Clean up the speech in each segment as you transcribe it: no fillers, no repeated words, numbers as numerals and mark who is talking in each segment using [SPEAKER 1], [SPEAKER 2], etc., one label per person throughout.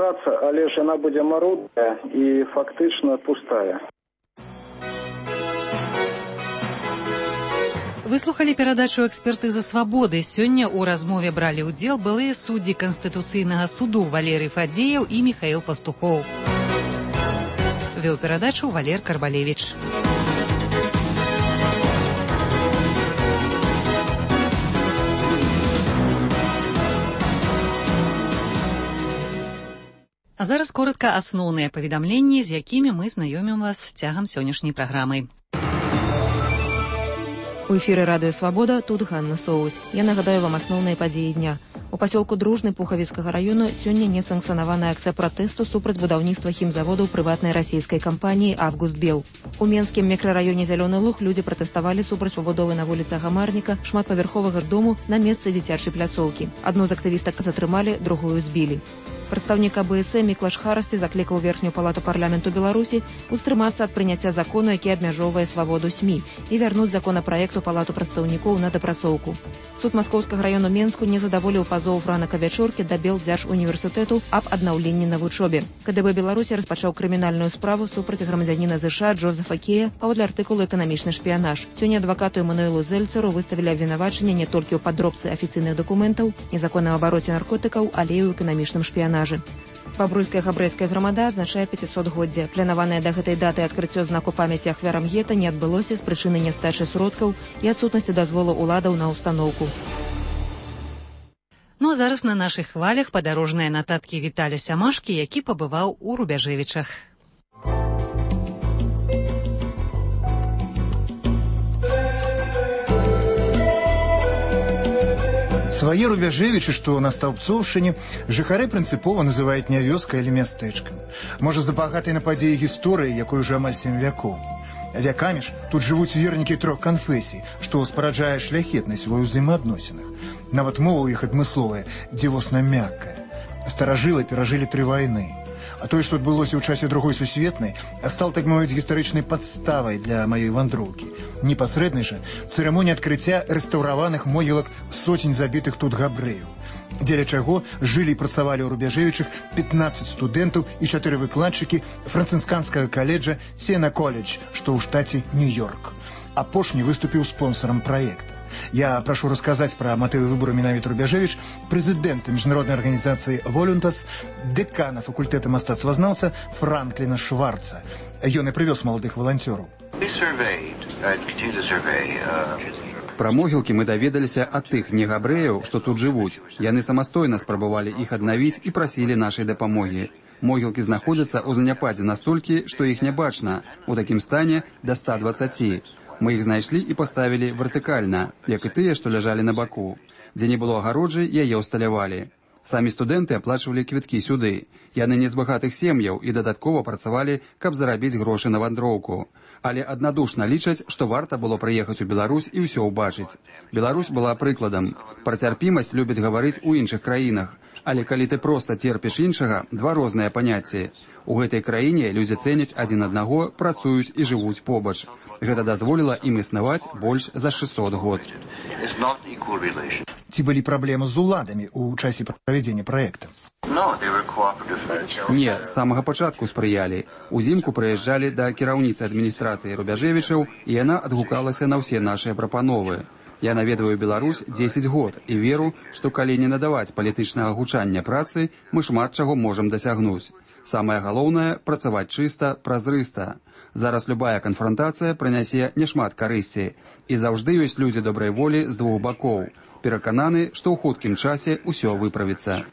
[SPEAKER 1] праца, але ж яна будзе марудная і фактычна пустая.
[SPEAKER 2] Выслухалі перадачу «Экспертыза свабоды». Сёння ў размове бралі ўдзел былыя суддзі Канстытуцыйнага суду Валерый Фадзеяў і Михаил Пастухоў. Вёў перадачу Валер Карбалевич. А зараз коротка асноўныя паведамленні, з якімі мы знаёмім вас цягам сённяшняй праграмы.
[SPEAKER 3] У эфіры радыё «Свабода», тут Ганна Соус. Я нагадаю вам асноўныя падзеі дня. У пасёлку Дружны Пухавіцкага району сёння несанкцыянаваная акцыя пратэсту супраць будаўніцтва хімзаводу прыватнай расійскай кампаніі «Август Бел». У Менскім мікрараёне Зялёны Луг людзі пратэставалі супраць пабудовы на вуліцы Гамарніка шматпавярховага дому на месцы дзіцячай пляцоўкі. Адну з актывістак затрымалі, другую збілі. Прадстаўнік АБСМ Міклаш Харасці заклікаў верхнюю палату парламенту Беларусі устрымацца ад прыняцця закону, які абмяжоўвае свабоду СМІ, і вярнуць законапраект у палату прадстаўнікоў на дапрацоўку. Суд Маскоўскага раёну Менску не задаволіў пазоў Франака Вячоркі да Белдзяржуніверсітэту аб аднаўленні на вучобе. КДБ Беларусі распачаў крымінальную справу супраць грамадзяніна ЗША Джозефа Кея паводле артыкулу «Эканамічны шпіянаж». Сёння адвакату Эмануэлу Зельцеру выставілі абвінавачанне не толькі ў падробцы афіцыйных дакументаў, незаконным абароце наркотыкаў, але і ў эканамічным шпіянажы. Бабруйская габрэйская грамада адзначае 500-годдзе. Планаванае да гэтай даты адкрыццё знаку памяці ахвярам гета не адбылося з прычыны нястачы сродкаў і адсутнасці дазволу ўладаў на ўстаноўку.
[SPEAKER 2] Ну а зараз на нашых хвалях падарожныя нататкі Віталя Сямашкі, які пабываў у Рубяжэвічах.
[SPEAKER 4] Свае Рубяжэвічы, што на Стаўбцоўшчыне, жыхары прынцыпова называюць не вёскай, але мястэчкам. Можа, з-за багатай на падзеі гісторыі, якой уже амаль 7 вякоў. Вякамі ж тут жывуць вернікі 3 канфесій, што спараджае шляхетнасць ва ўзаемаадносінах. Нават мова ў іх адмысловая, дзівосна мяккая. Старажылы перажылі 3 вайны. А тое, што адбылося ў часе Другой сусветнай, стал, так мовіць, гістарычнай падставай для маёй вандроўкі. Непасрэдна жа цырымонія адкрыцця рэстаўраваных могілак соцень забітых тут габрэяў, дзеля чаго жылі і працавалі ў Рубяжэвічах 15 студэнтаў і 4 выкладчыкі францысканскага каледжа Сіена Колледж, што ў штаце Нью-Йорк. Апошні выступіў спонсорам праекта. Я прашу расказаць пра матывы выбору менавіта Рубяжэвіч прэзідэнта міжнароднай арганізацыі «Волюнтас», дэкана факультэта мастацтвазнаўца Франкліна Шварца. Ён і прывёз маладых валанцёраў.
[SPEAKER 5] Пра могілкі мы даведаліся ад тых негабрэяў, што тут жывуць. Яны самастойна спрабавалі іх аднавіць і прасілі нашай дапамогі. Могілкі знаходзяцца ў заняпадзе настолькі, што іх не бачна. У такім стане да 120. Мы іх знайшлі і паставілі вертыкальна, як і тыя, што ляжалі на баку. Дзе не было агароджы, яе ўсталявалі. Самі студэнты аплачвалі квіткі сюды. Яны не з багатых сем'яў і дадаткова працавалі, каб зарабіць грошы на вандроўку. Але аднадушна лічаць, што варта было прыехаць у Беларусь і ўсё ўбачыць. Беларусь была прыкладам. Пра цярпімасць любяць гаварыць у іншых краінах. Але калі ты проста церпіш іншага, 2 розныя паняцці. У гэтай краіне людзі цэняць адзін аднаго, працуюць і жывуць побач. Гэта дазволіла ім існаваць больш за 600 год.
[SPEAKER 4] Ці былі праблемы з уладамі ў часе правядзення праекта?
[SPEAKER 5] Не, з самага пачатку спрыялі. Узімку прыязджалі да кіраўніцы адміністрацыі Рубяжэвічаў, і яна адгукалася на ўсе нашыя прапановы. Я наведваю Беларусь 10 год і веру, што калі не надаваць палітычнага гучання працы, мы шмат чаго можам дасягнуць. Самае галоўнае – працаваць чыста, празрыста. Зараз любая канфрантацыя прынясе няшмат карысці. І заўжды ёсць людзі добрай волі з 2 бакоў. Перакананы, што ў хуткім часе ўсё выправіцца.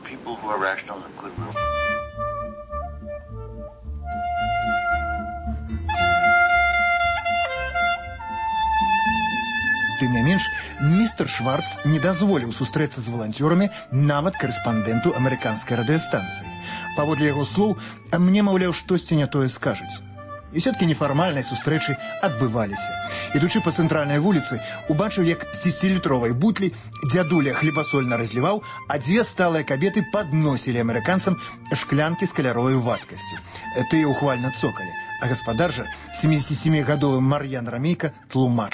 [SPEAKER 4] Тым не менш, містер Шварц не дазволіў сустрэцца з валанцёрамі нават карэспандэнту амерыканскай радыёстанцыі. Паводле яго слоў, мне, маўляў, штосьці не тое скажуць. І все-таки нефармальныя сустрэчы адбываліся. Ідучы па цэнтральнай вуліцы, убачыў, як з 10-літровай бутлі дзядуля хлебасольна разліваў, а 2 сталыя кабеты падносілі амерыканцам шклянкі з каляровай вадкасцю. Тыя ухвальна цокалі, а гаспадар жа, 77-гадовы Мар'ян Рамейка, тлумачыў.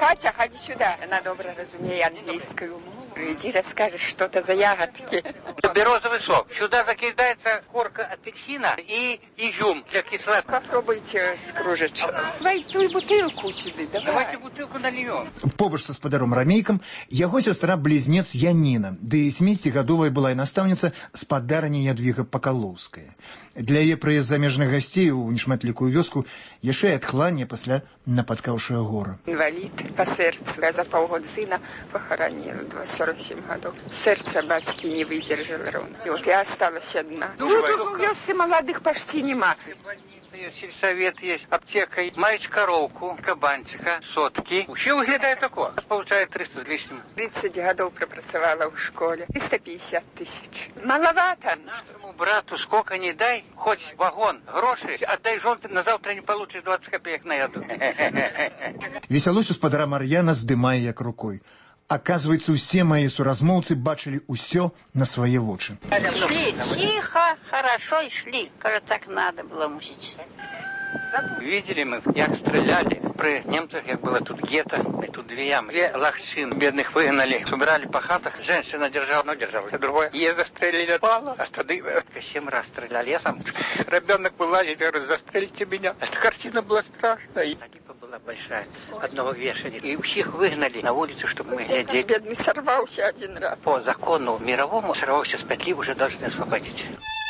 [SPEAKER 6] Катя, ходи сюда. Она добро разумеет английскую мову. Иди расскажешь что-то за ягодки.
[SPEAKER 7] Березовый сок. Сюда закидается корка апельсина и изюм для кислоты.
[SPEAKER 6] Попробуйте с кружечкой. Давайте бутылку сюда.
[SPEAKER 7] Давайте бутылку нальем.
[SPEAKER 4] Побач са спадаром Рамейкам яго сястра-близнец Яніна, ды 70гадовая была і настаўніца спадарыні Ядвіга Пакалоўская. Для яе прыезд замежных гасцей у нешматлікую вёску яшчэ і адхланне пасля напаткаўшага гора.
[SPEAKER 6] Инвалид по сердцу. Я за полгода сына похоронила, 47 годов. Сердце батьки не выдержало ровно. И вот я осталась одна. Тут у вёсы молодых почти нема.
[SPEAKER 7] Есть сельсовет, есть аптека, маешь коровку, кабанчика, сотки. Все выглядает такое. Получает 300 с лишним.
[SPEAKER 6] 30 годов пропрацевала в школе. 350 тысяч. Маловато.
[SPEAKER 7] Нашему брату сколько не дай, хоть вагон, гроши, отдай жонты, на завтра не получишь 20 копеек на яду.
[SPEAKER 4] Весялосць у спадара Мар'яна здымае як рукой. Оказывается, усе мои суразмоўцы бачили усё на свои вочы.
[SPEAKER 8] Шли тихо, хорошо и шли. Кажется, так надо было мусить.
[SPEAKER 7] Видели мы, як стреляли при немцах, як было тут гетто, и тут две ямы. Две лохчин бедных выгнали, собирали по хатах, женщина держала, одно держала, а другое. Ее застрелили, пало, а стады 7 раз стреляли. Я сам, ребенок вылазит, говорит, застрелите меня. Эта картина была страшная. Липа была большая, одного вешали. И всех выгнали на улицу, чтобы мы глядели.
[SPEAKER 6] Бедный сорвался один раз.
[SPEAKER 7] По закону мировому сорвался с петли, уже должны освободить.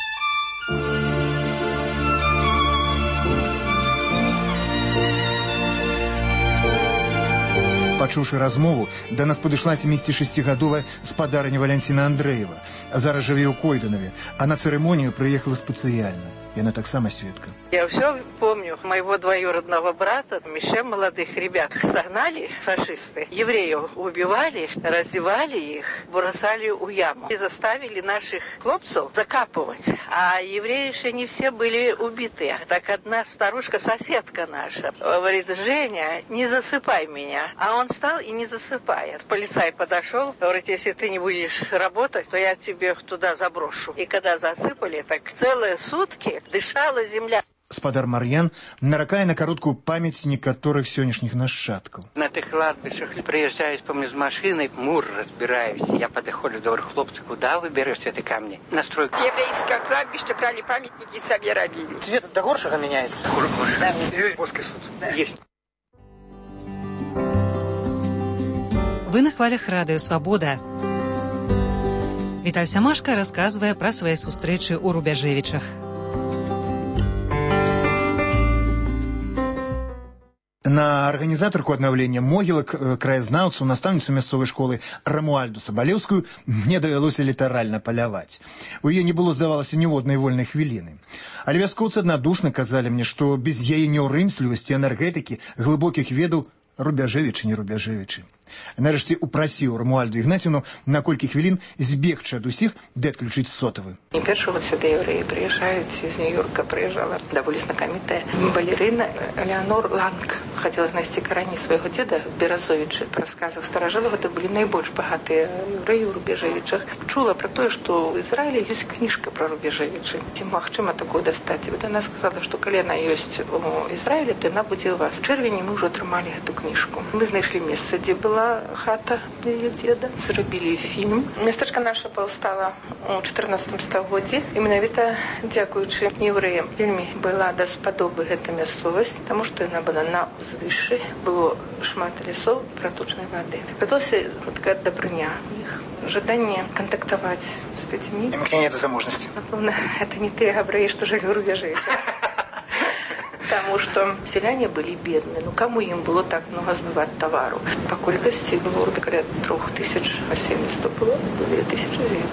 [SPEAKER 4] Пачуўшы размову, да нас падышла 76гадовая спадарыня Валянціна Андрэева. Зараз жыве ў Койданове, а на цырымонію прыехала спецыяльна. Яна таксама сведка.
[SPEAKER 9] Я все помню. Моего двоюродного брата, еще молодых ребят, согнали фашисты. Евреев убивали, раздевали их, бросали у яму. И заставили наших хлопцев закапывать. А евреи еще не все были убиты. Так одна старушка, соседка наша, говорит: Женя, не засыпай меня. А он встал и не засыпает. Полицай подошел, говорит: если ты не будешь работать, то я тебе туда заброшу. И когда засыпали, так целые сутки дышала земля.
[SPEAKER 4] Спадар Мар'ян наракае на кароткую памяць некаторых сённяшніх нашчадкаў.
[SPEAKER 7] На тых кладбищах приезжаю, помню, с машиной, мур разбираюсь. Я подходлю, говорю: хлопцы, куда вы берете эти камни? На стройку.
[SPEAKER 6] Еврейское кладбище брали памятники и себе робили.
[SPEAKER 10] Цвет до горшага меняется.
[SPEAKER 7] Да.
[SPEAKER 10] Есть боский суд.
[SPEAKER 7] Да. Есть.
[SPEAKER 2] Вы на хвалях радыё «Свабода». Віталь Сямашка расказвае пра свае сустрэчы ў Рубяжэвічах.
[SPEAKER 4] На арганізатарку аднаўлення могілак, краязнаўцу, настаўніцу мясцовай школы Рамуальду Сабалеўскую мне давялося літаральна паляваць. У яе не было, здавалася, ніводнай вольнай хвіліны. Але вяскоўцы аднадушна казалі мне, што без яе няўрымслівасці, энергетыкі, глыбокіх ведаў Рубяжэвічы не Рубяжэвічы. Нарэшце упрасіў Рамуальду Ігнаціўну на колькі хвілін збегчы ад усіх ды адключыць сотавы.
[SPEAKER 9] Не першы год сюды евреи приезжают, из Нью-Йорка приезжала довольно знакомитая балерина Элеонор Ланг. Хотела знайсці карані свайго деда Беразовіча. Па расказах старажылаў гэта былі найбольш багатыя евреі ў Рубяжэвічах. Чула про тое, што ў Ізраілі ёсць кніжка пра Рубяжэвічы. Ці магчыма такое дастаць? І яна сказала, што калі яна ёсць у Ізраілі, то яна будзе ў вас. У чэрвені мы ўжо атрымалі гэту кніжку. Мы знайшлі месца, дзе была хата яе деда. Зрабілі фільм. Мястэчка наша паўстала ў 14 стагоддзі. І менавіта дзякуючы евреям вельмі была даспадобы гэта мясцовасць, таму што яна была на узвышшы, было шмат лясоў, праточнай вады. Пыталася такая дабрыня іх, жаданне кантактаваць з людзьмі.
[SPEAKER 10] И у меня нет возможности.
[SPEAKER 9] Напэўна, это не тыя габрэі, што жылі ў Рубяжэвічах. Потому что селяне были бедные. Ну, кому им было так много сбывать товару? По колькости было около 3000, а 700 было 2000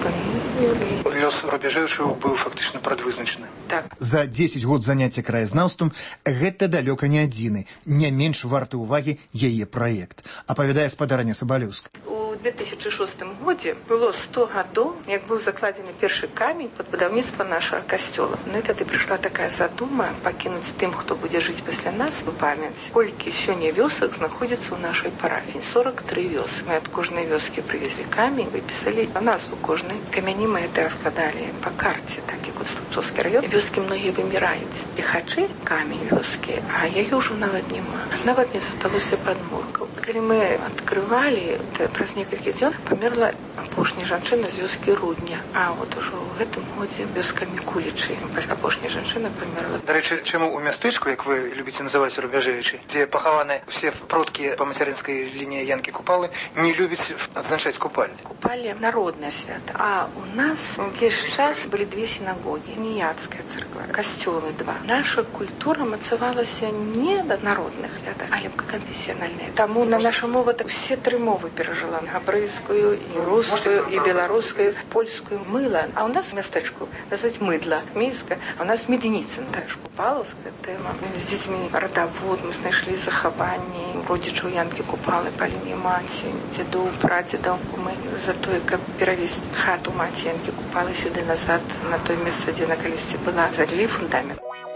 [SPEAKER 9] евреев.
[SPEAKER 10] Лёс Рубяжэвічаў быў фактычна прадвызначаны.
[SPEAKER 9] Так.
[SPEAKER 4] За 10 год заняцця краязнаўствам гэта далёка не адзіны, не менш варты ўвагі яе праект, апавядае спадарыня Сабалеўская.
[SPEAKER 9] У 2006 годзе было 100 гадоў, як быў закладзены першы камень пад будаўніцтва нашага касцёла. Ну і тады прыйшла такая задума пакінуць тым, хто будзе жыць пасля нас, у памяць, колькі сёння вёсак знаходзіцца ў нашай парафіі. 43 вёсы. Мы ад кожнай вёскі прывезлі камень, выпісалі назву кожнай. Камяні мы гэта раскладалі па карце, так як у Слупцоўскі раён. Вёскі многія выміраюць. Ліхачы камень вёскі, а яе ўжо нават няма. Нават не засталося падмуркаў. Калі мы адкрывалі, праз некалькі дзён памерла апошняя жанчына з вёскі Рудня. А от ужо ў гэтым годзе вёска Мікулічы. Апошняя жанчына памерла.
[SPEAKER 10] Дарэчы, чаму ў мястэчку, як вы любіце называць Рубяжевічы, дзе пахаваны ўсе продкі па мацярынскай лініі Янкі Купалы, не любіць адзначаць купальні?
[SPEAKER 9] Купалі народнае свята. А у нас увесь час былі две сінагогі, уніяцкая царква, касцёлы два. Наша культура мацавалася не да народных святах, але канфесіянальная. Таму на наша мова так все тры мовы перажыла. Габрэйскую, і рускую, і беларускую, польскую. Мыла. А у нас мястэчку назваць мыдла, мейска, а у нас медніца. Так ж купалаўская тэма. З дзецьмі радавод мы знайшлі захаванні родзічаў Янкі Купалы па лініі маці, дзедоў, прадзедаў. Мы за тое, каб перавесці хату маці Янкі Купалы сюды назад, на той месца, дзе на калісьці была, залілі фундамент.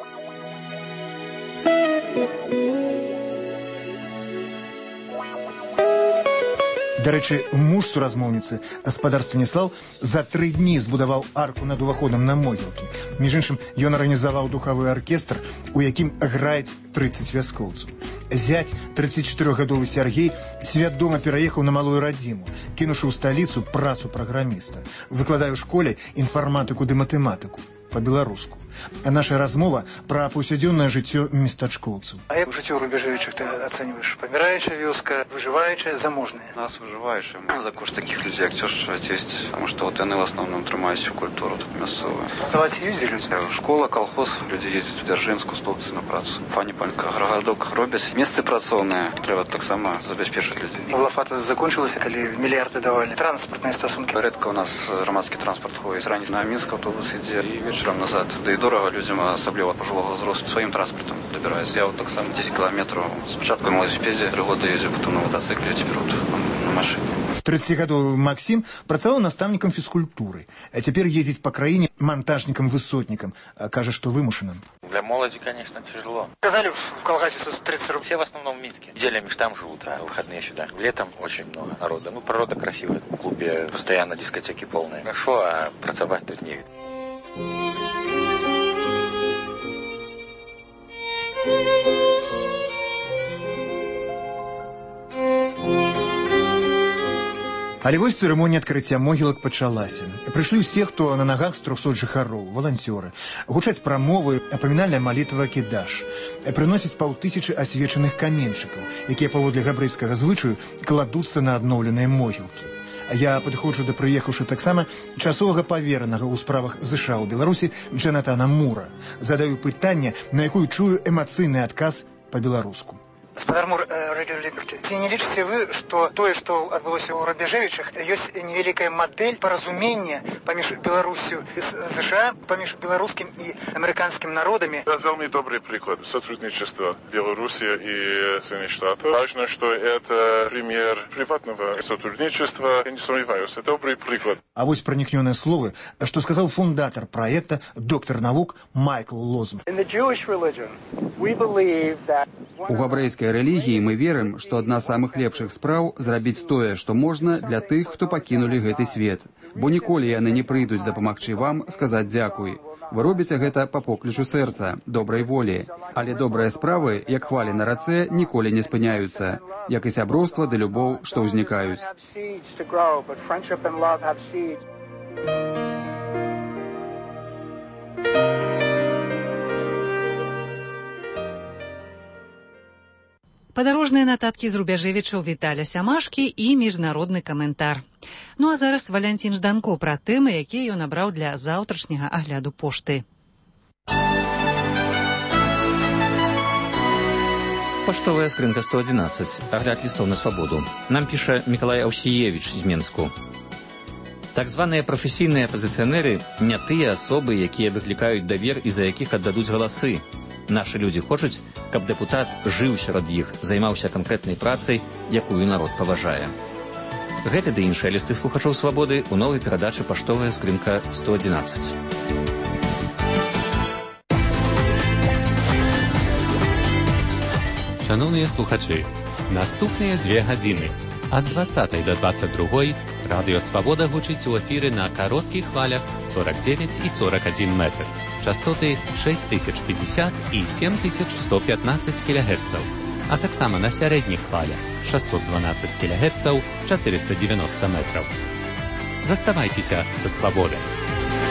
[SPEAKER 4] Дарэчы, муж суразмоўніцы, спадар Станіслаў, за 3 дні збудаваў арку над уваходам на могілкі. Між іншым, ён арганізаваў духавы аркестр, у якім граюць 30 вяскоўцаў. Зять, 34-гадовы Сяргей, свядома пераехаў на малую радзіму, кінуўшы ў сталіцу працу праграміста. Выкладае ў школе інфарматыку ды матэматыку па-беларуску. А наша размова пра паўсядзённае жыццё местачкоўцаў.
[SPEAKER 10] А як жыццё Рубяжевічых ты ацэньваеш? Паміраючая вёска, выжываючая, заможная?
[SPEAKER 11] Нас выживающие. За кошт таких людей актерство есть, потому что вот они в основном тримають всю культуру тут мясцовую.
[SPEAKER 10] Працаваць ездзі людзі?
[SPEAKER 11] Школа, колхоз, люди ездят в Дзяржынску, столбцы на працу. Фані-панька, гарадок робяць. Месцы працоўныя, трэба таксама забяспечыць людзей.
[SPEAKER 10] Лафата закончылася, калі мільярды давалі. Транспартныя стасункі.
[SPEAKER 11] Рэдка у нас грамадскі транспорт ходзіць. Раніц на Мінск аўтобус ідзе і вечарам назад. Да і дорага людзям, асабліва пажылога ўзросту, сваім транспартам дабіраюцца. Я вот таксама 10 кіламетраў. Спачатку на велосипеде 3 года ездзю, потом на мотоцикле, а цяпер на машине.
[SPEAKER 4] 30-гадовы Максим працаваў настаўнікам фізкультуры, а цяпер ездзіць па краіне монтажнікам-высотнікам. Кажа, што вымушаным.
[SPEAKER 12] Для молоди, конечно, тяжело.
[SPEAKER 10] Сказали, в колгасе 30 рублей.
[SPEAKER 12] Все в основном в Минске. Неделями там живут, а выходные сюда. Летом очень много народа. Ну, природа красивая. В клубе постоянно дискотеки полные. Хорошо, а працаваць тут негде.
[SPEAKER 4] Але вось цырымонія адкрыцця могілак пачалася. Прыйшлі ўсе, хто на нагах з 300 жыхароў, валанцёры. Гучаць прамовы, апамінальная малітва кідаш. Прыносяць 500 асвечаных каменьчыкаў, якія паводле габрэйскага звычаю кладуцца на адноўленыя могілкі. Я падыходжу да прыехаўшы таксама часовага паверанага ў справах ЗША ў Беларусі Джанатана Мура. Задаю пытанне, на якую чую эмацыйны адказ па-беларуску.
[SPEAKER 10] Спадар Мур, Радио Либерти, ці не лічыце вы, што тое, што адбылося ў Рубяжевічах, ёсць невялікая мадэль паразумення паміж Беларусю і США, паміж беларускім і амерыканскім народамі?
[SPEAKER 13] Это вельми добрый приклад сотрудничества Беларуси и Соединенных Штатов. Важно, что это пример приватного сотрудничества. Я не сомневаюсь, это добрый приклад.
[SPEAKER 4] А вось пранікнёныя словы, што сказаў фундатар праекта, доктар навук Майкл Лозм.
[SPEAKER 5] У габрэйскай рэлігіі мы верым, што адна з самых лепшых спраў зрабіць тое, што можна для тых, хто пакінулі гэты свет. Бо ніколі яны не прыйдуць дапамагчы вам сказаць дзякуй. Вы робіце гэта па поклічу сэрца, добрай волі. Але добрыя справы, як хвалі на рацэ, ніколі не спыняюцца. Як і сяброўства ды любоў, што ўзнікаюць.
[SPEAKER 2] Падарожныя нататкі з Рубяжевічаў Віталя Сямашкі і міжнародны каментар. Ну а зараз Валянцін Жданко пра тэмы, якія ён абраў для заўтрашняга агляду пошты.
[SPEAKER 14] Поштовая скрынка 111. Агляд лістаў на свабоду. Нам піша Мікалай Аўсіевіч з Менску. Так званыя прафесійныя апазіцыянеры не тыя асобы, якія выклікаюць давер і за якіх аддадуць галасы. Нашы людзі хочуць, каб дэпутат жыў сярод іх, займаўся канкрэтнай працай, якую народ паважае. Гэты ды іншыя лісты слухачоў свабоды ў новай перадачы «Паштовая скрынка 111».
[SPEAKER 15] Шановныя слухачы, наступныя 2 гадзіны ад 20 до 22 радыё «Свабода» гучыць у эфіры на кароткіх хвалях 49 і 41 метр. Частоты 6050 і 7115 кГц. а таксама на сярэдніх хвалях 612 кГц 490 метраў. Заставайцеся са свабодай.